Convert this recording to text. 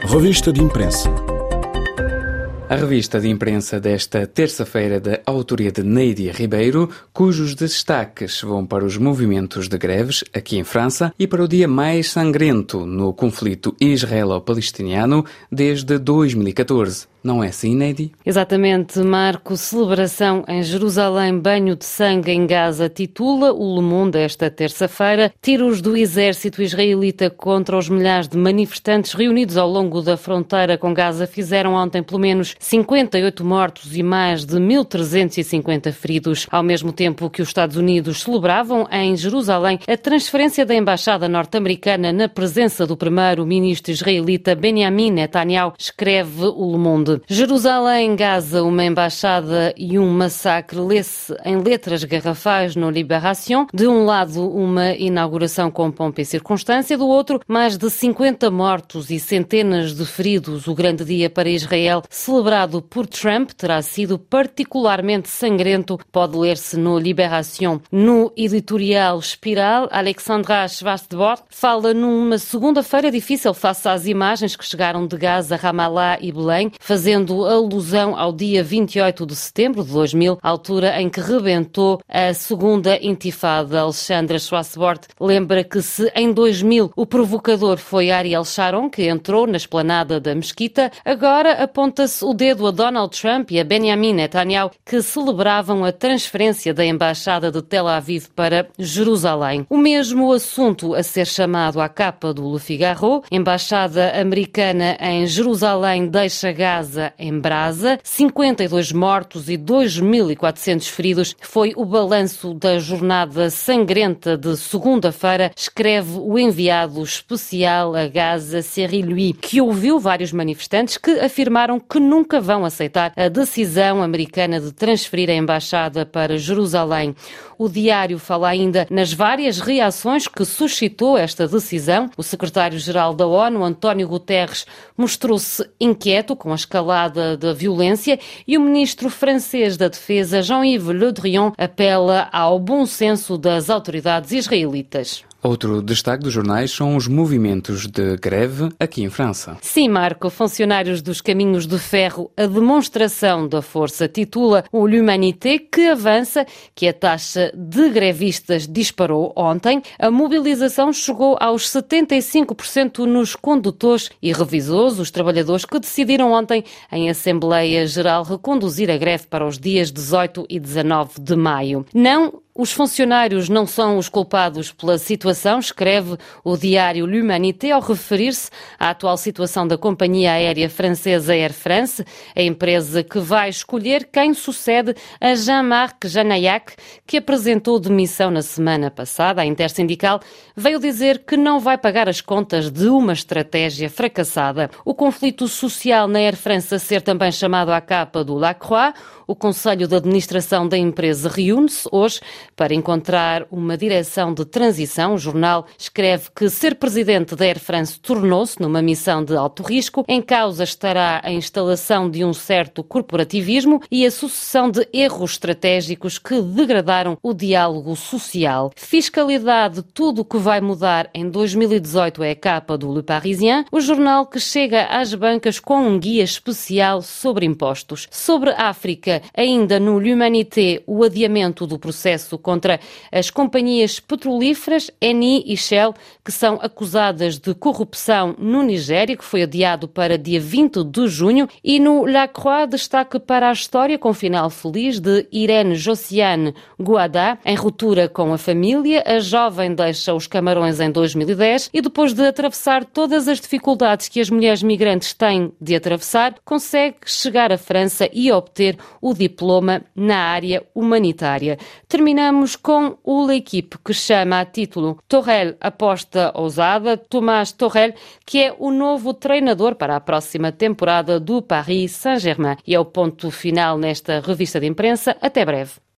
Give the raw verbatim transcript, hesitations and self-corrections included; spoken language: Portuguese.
Revista de Imprensa. A revista de imprensa desta terça-feira da autoria de Neidi Ribeiro, cujos destaques vão para os movimentos de greves aqui em França e para o dia mais sangrento no conflito israelo-palestiniano desde dois mil e catorze. Não é assim, Neidi? Exatamente, Marco. Celebração em Jerusalém, banho de sangue em Gaza, titula o Le Monde esta terça-feira. Tiros do exército israelita contra os milhares de manifestantes reunidos ao longo da fronteira com Gaza fizeram ontem pelo menos cinquenta e oito mortos e mais de mil trezentos e cinquenta feridos. Ao mesmo tempo que os Estados Unidos celebravam em Jerusalém a transferência da embaixada norte-americana na presença do primeiro-ministro israelita Benjamin Netanyahu, escreve o Le Monde. Jerusalém, Gaza, uma embaixada e um massacre, lê-se em letras garrafais no Libération. De um lado, uma inauguração com pompa e circunstância, do outro, mais de cinquenta mortos e centenas de feridos. O grande dia para Israel, celebrado por Trump, terá sido particularmente sangrento, pode ler-se no Libération. No editorial Espiral, Alexandra Schwarzbord fala numa segunda-feira difícil face às imagens que chegaram de Gaza, Ramallah e Belém, fazendo alusão ao dia vinte e oito de setembro de dois mil, altura em que rebentou a segunda intifada. Alexandra Schwarzbord lembra que se em dois mil o provocador foi Ariel Sharon, que entrou na esplanada da mesquita, agora aponta-se o dedo a Donald Trump e a Benjamin Netanyahu, que celebravam a transferência da embaixada de Tel Aviv para Jerusalém. O mesmo assunto a ser chamado à capa do Le Figaro. Embaixada americana em Jerusalém deixa Gaza em brasa, cinquenta e dois mortos e dois mil e quatrocentos feridos. Foi o balanço da jornada sangrenta de segunda-feira, escreve o enviado especial a Gaza, Cyril Louis, que ouviu vários manifestantes que afirmaram que nunca vão aceitar a decisão americana de transferir a embaixada para Jerusalém. O diário fala ainda nas várias reações que suscitou esta decisão. O secretário-geral da ONU, António Guterres, mostrou-se inquieto com a escalada da violência e o ministro francês da Defesa, Jean-Yves Le Drian, apela ao bom senso das autoridades israelitas. Outro destaque dos jornais são os movimentos de greve aqui em França. Sim, Marco, funcionários dos caminhos de ferro, a demonstração da força, titula o L'Humanité, que avança que a taxa de grevistas disparou ontem. A mobilização chegou aos setenta e cinco por cento nos condutores e revisores, os trabalhadores que decidiram ontem em Assembleia Geral reconduzir a greve para os dias dezoito e dezanove de maio. Não Os funcionários não são os culpados pela situação, escreve o diário L'Humanité ao referir-se à atual situação da companhia aérea francesa Air France, a empresa que vai escolher quem sucede a Jean-Marc Janaillac, que apresentou demissão na semana passada. A Intersindical veio dizer que não vai pagar as contas de uma estratégia fracassada. O conflito social na Air France a ser também chamado à capa do La Croix. O Conselho de Administração da empresa reúne-se hoje para encontrar uma direção de transição. O jornal escreve que ser presidente da Air France tornou-se numa missão de alto risco. Em causa estará a instalação de um certo corporativismo e a sucessão de erros estratégicos que degradaram o diálogo social. Fiscalidade, tudo o que vai mudar em dois mil e dezoito é a capa do Le Parisien, o jornal que chega às bancas com um guia especial sobre impostos. Sobre a África, ainda no L'Humanité, o adiamento do processo contra as companhias petrolíferas Eni e Shell, que são acusadas de corrupção no Nigéria, que foi adiado para dia vinte de junho. E no La Croix, destaque para a história com final feliz de Irene Josiane Guada. Em ruptura com a família, a jovem deixa os Camarões em dois mil e dez e depois de atravessar todas as dificuldades que as mulheres migrantes têm de atravessar, consegue chegar à França e obter o diploma na área humanitária. Terminamos com o L'Équipe, que chama a título Tuchel aposta ousada. Thomas Tuchel, que é o novo treinador para a próxima temporada do Paris Saint-Germain. E é o ponto final nesta revista de imprensa. Até breve.